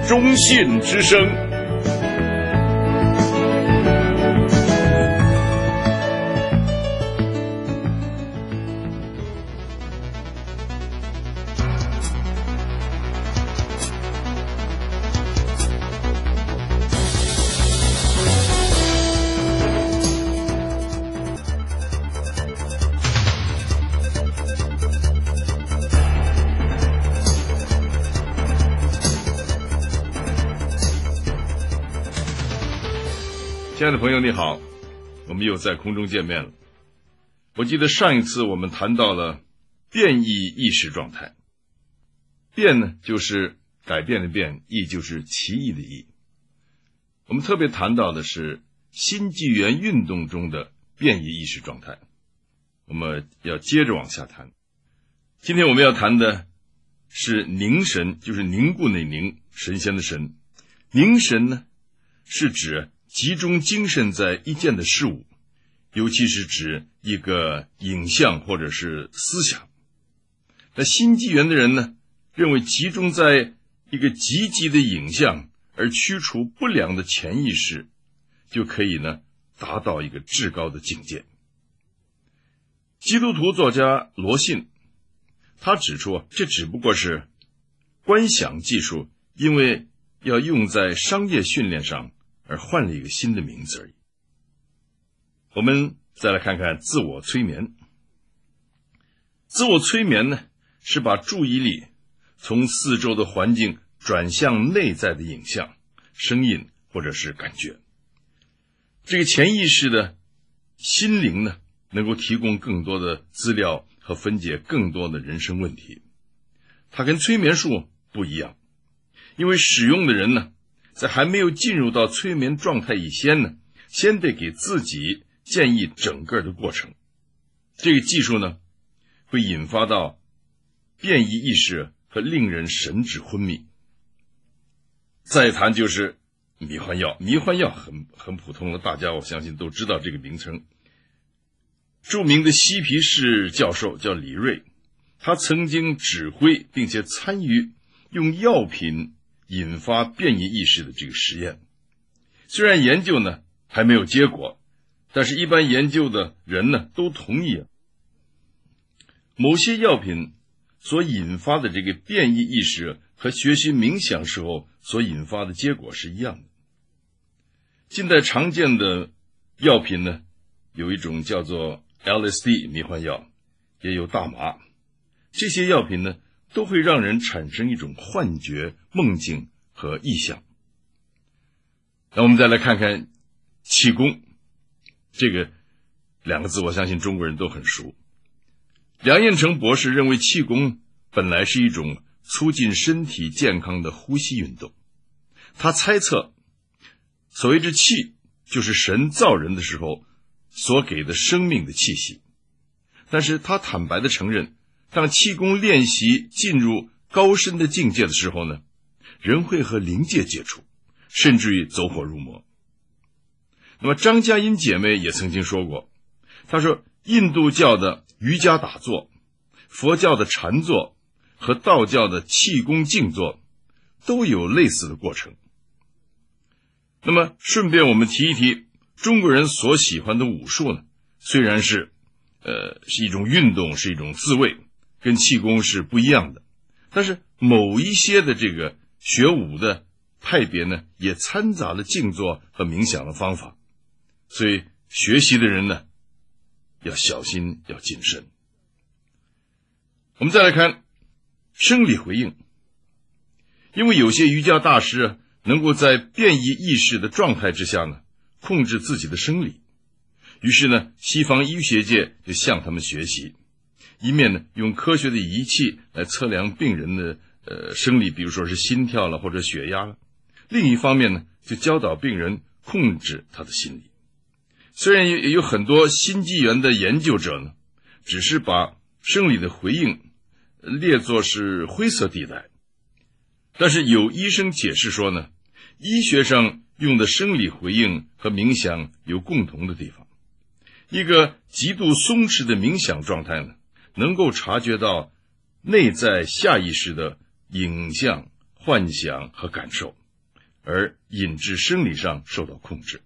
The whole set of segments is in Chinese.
中信之声。亲爱的朋友你好，我们又在空中见面了。我记得上一次我们谈到了变异意识状态，变呢就是改变的变，异就是奇异的异。我们特别谈到的是新纪元运动中的变异意识状态，我们要接着往下谈。今天我们要谈的是凝神，就是凝固的凝，神仙的神。凝神呢是指集中精神在一件的事物，尤其是指一个影像或者是思想。那新纪元的人呢，认为集中在一个积极的影像而驱除不良的潜意识，就可以呢达到一个至高的境界。基督徒作家罗信他指出，这只不过是观想技术因为要用在商业训练上而换了一个新的名字而已。我们再来看看自我催眠。自我催眠呢，是把注意力从四周的环境转向内在的影像、声音或者是感觉。这个潜意识的心灵呢，能够提供更多的资料和分解更多的人生问题。它跟催眠术不一样，因为使用的人呢，在还没有进入到催眠状态以前呢，先得给自己建议整个的过程。这个技术呢，会引发到变异意识和令人神志昏迷。再谈就是迷幻药，迷幻药很普通了，大家我相信都知道这个名称。著名的嬉皮士教授叫李瑞，他曾经指挥并且参与用药品引发变异意识的这个实验。虽然研究呢还没有结果，但是一般研究的人呢都同意某些药品所引发的这个变异意识和学习冥想时候所引发的结果是一样的。近代常见的药品呢，有一种叫做 LSD 迷幻药，也有大麻。这些药品呢都会让人产生一种幻觉、梦境和意象。那我们再来看看气功，这个两个字我相信中国人都很熟。梁彦成博士认为气功本来是一种促进身体健康的呼吸运动。他猜测所谓之气就是神造人的时候所给的生命的气息。但是他坦白地承认，当气功练习进入高深的境界的时候呢，人会和灵界接触，甚至于走火入魔。那么张佳音姐妹也曾经说过，她说印度教的瑜伽打坐、佛教的禅坐和道教的气功静坐都有类似的过程。那么顺便我们提一提，中国人所喜欢的武术呢，虽然是一种运动，是一种自卫，跟气功是不一样的，但是某一些的这个学武的派别呢，也掺杂了静坐和冥想的方法，所以学习的人呢要小心，要谨慎。我们再来看生理回应。因为有些瑜伽大师能够在变异意识的状态之下呢，控制自己的生理，于是呢，西方医学界就向他们学习，一面呢用科学的仪器来测量病人的生理，比如说是心跳了或者血压了，另一方面呢就教导病人控制他的心理。虽然也有很多新纪元的研究者呢，只是把生理的回应列作是灰色地带，但是有医生解释说呢，医学上用的生理回应和冥想有共同的地方。一个极度松弛的冥想状态呢，能够察觉到内在下意识的影像、幻想和感受， 而引致生理上受到控制。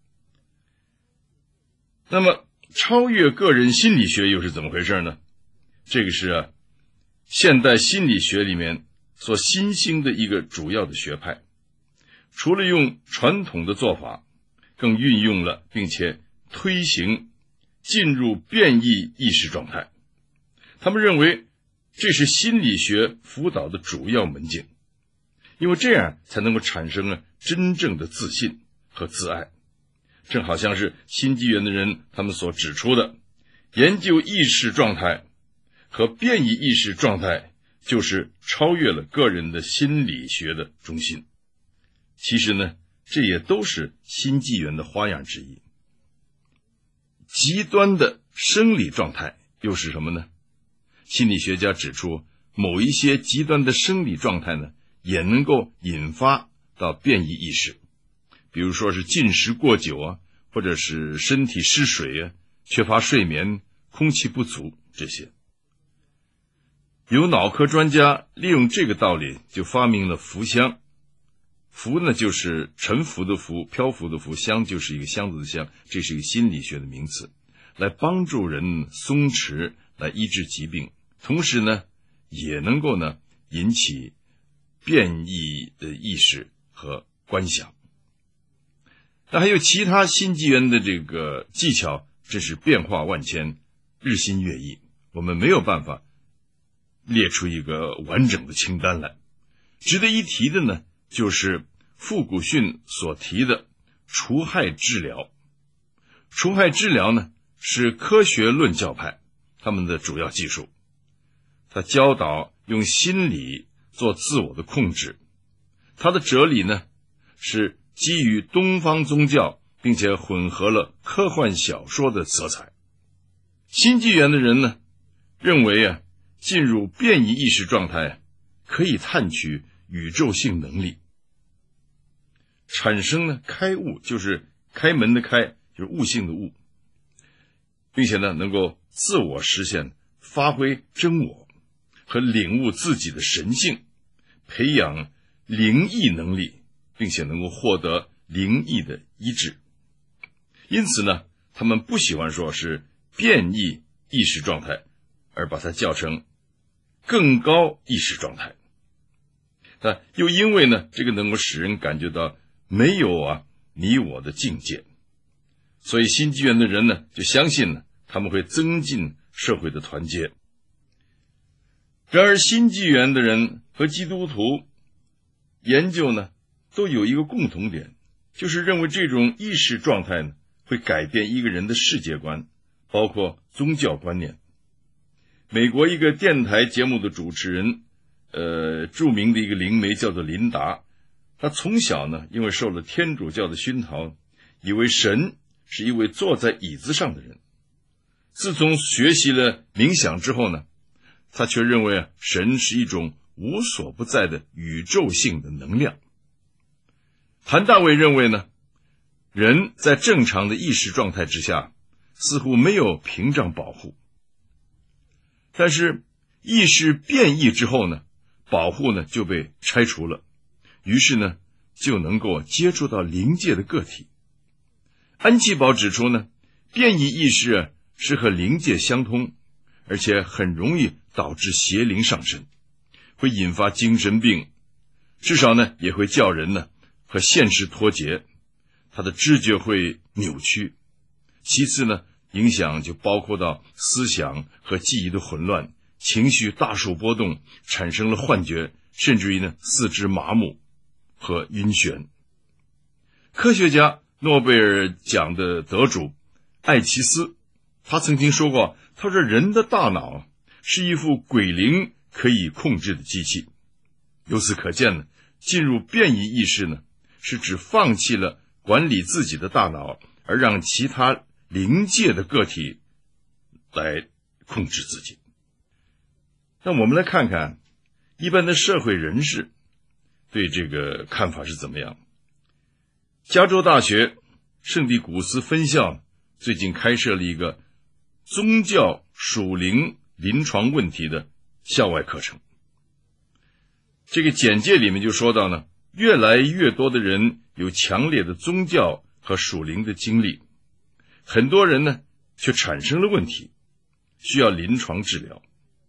那么超越个人心理学又是怎么回事呢？这个是现代心理学里面所新兴的一个主要的学派，除了用传统的做法，更运用了并且推行进入变异意识状态。他们认为这是心理学辅导的主要门径，因为这样才能够产生真正的自信和自爱。正好像是新纪元的人他们所指出的，研究意识状态和变异意识状态就是超越了个人的心理学的中心。其实呢，这也都是新纪元的花样之一。极端的生理状态又是什么呢？心理学家指出，某一些极端的生理状态呢，也能够引发到变异意识，比如说是进食过久或者是身体失水缺乏睡眠、空气不足这些。有脑科专家利用这个道理，就发明了浮箱。浮呢就是沉浮的浮，漂浮的浮，箱就是一个箱子的箱，这是一个心理学的名词，来帮助人松弛，来医治疾病，同时呢也能够引起变异的意识和观想。那还有其他新纪元的这个技巧，真是变化万千，日新月异，我们没有办法列出一个完整的清单来。值得一提的呢，就是傅古逊所提的除害治疗。除害治疗呢，是科学论教派他们的主要技术。他教导用心理做自我的控制。他的哲理呢，是基于东方宗教，并且混合了科幻小说的色彩。新纪元的人呢，认为进入变异意识状态可以探取宇宙性能力，产生开悟，就是开门的开，就是悟性的悟，并且能够自我实现，发挥真我和领悟自己的神性，培养灵异能力，并且能够获得灵异的医治。因此呢，他们不喜欢说是变异意识状态，而把它叫成更高意识状态。又因为呢，这个能够使人感觉到没有你我的境界，所以新纪元的人呢，就相信呢，他们会增进社会的团结。然而新纪元的人和基督徒研究呢，都有一个共同点，就是认为这种意识状态呢，会改变一个人的世界观，包括宗教观念。美国一个电台节目的主持人，著名的一个灵媒叫做琳达，他从小呢，因为受了天主教的熏陶，以为神是一位坐在椅子上的人。自从学习了冥想之后呢，他却认为神是一种无所不在的宇宙性的能量。谭大卫认为呢，人在正常的意识状态之下，似乎没有屏障保护，但是意识变异之后呢，保护呢就被拆除了，于是呢就能够接触到灵界的个体。安琪宝指出呢，变异意识是和灵界相通，而且很容易导致邪灵上身，会引发精神病，至少呢也会叫人呢和现实脱节，他的知觉会扭曲。其次呢，影响就包括到思想和记忆的混乱，情绪大受波动，产生了幻觉，甚至于呢四肢麻木和晕眩。科学家诺贝尔奖的得主艾奇斯，他曾经说过，他说人的大脑是一副鬼灵可以控制的机器。由此可见呢，进入变异意识呢，是指放弃了管理自己的大脑，而让其他灵界的个体来控制自己。那我们来看看一般的社会人士对这个看法是怎么样。加州大学圣地古斯分校最近开设了一个宗教属灵临床问题的校外课程。这个简介里面就说到呢， 越来越多的人有强烈的宗教和属灵的经历，很多人呢却产生了问题，需要临床治疗。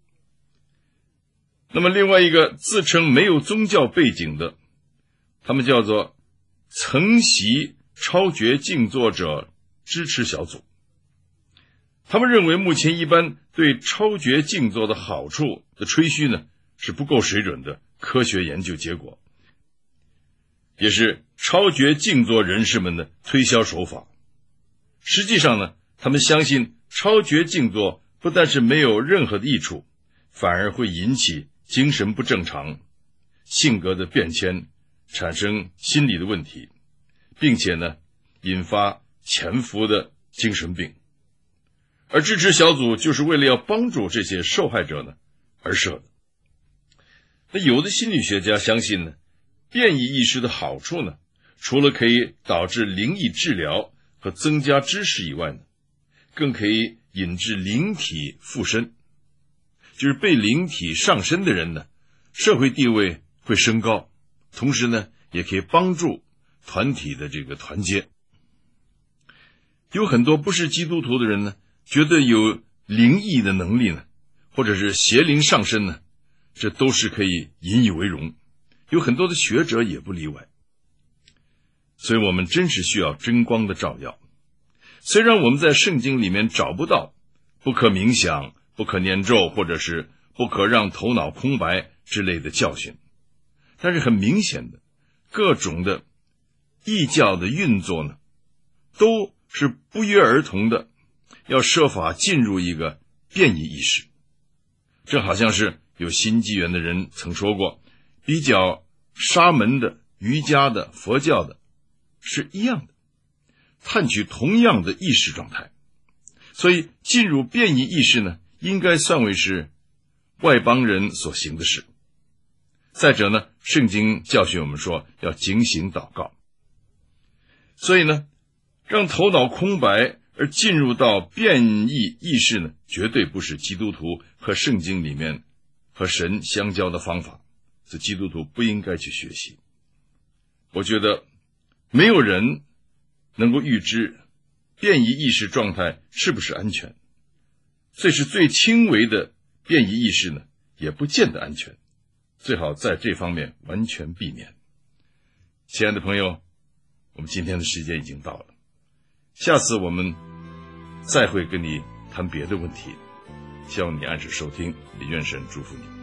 那么另外一个自称没有宗教背景的，他们叫做承袭超觉静坐者支持小组。他们认为目前一般对超觉静坐的好处的吹嘘呢，是不够水准的科学研究结果，也是超觉静坐人士们的推销手法。实际上呢，他们相信超觉静坐不但是没有任何的益处，反而会引起精神不正常、性格的变迁，产生心理的问题，并且呢，引发潜伏的精神病。而支持小组就是为了要帮助这些受害者呢而设的。那有的心理学家相信呢，变异意识的好处呢，除了可以导致灵异治疗和增加知识以外呢，更可以引致灵体附身，就是被灵体上身的人呢，社会地位会升高，同时呢，也可以帮助团体的这个团结。有很多不是基督徒的人呢，觉得有灵异的能力呢，或者是邪灵上身呢，这都是可以引以为荣，有很多的学者也不例外。所以我们真是需要真光的照耀。虽然我们在圣经里面找不到不可冥想、不可念咒，或者是不可让头脑空白之类的教训，但是很明显的，各种的异教的运作呢，都是不约而同的要设法进入一个变异意识。这好像是有新纪元的人曾说过，比较沙门的、瑜伽的、佛教的是一样的，探取同样的意识状态。所以进入变异意识呢，应该算为是外邦人所行的事。再者呢，圣经教训我们说要警醒祷告。所以呢，让头脑空白而进入到变异意识呢，绝对不是基督徒和圣经里面和神相交的方法，是基督徒不应该去学习。我觉得没有人能够预知变异意识状态是不是安全，所以是最轻微的变异意识呢，也不见得安全，最好在这方面完全避免。亲爱的朋友，我们今天的时间已经到了，下次我们再会跟你谈别的问题，希望你按时收听，也愿神祝福你。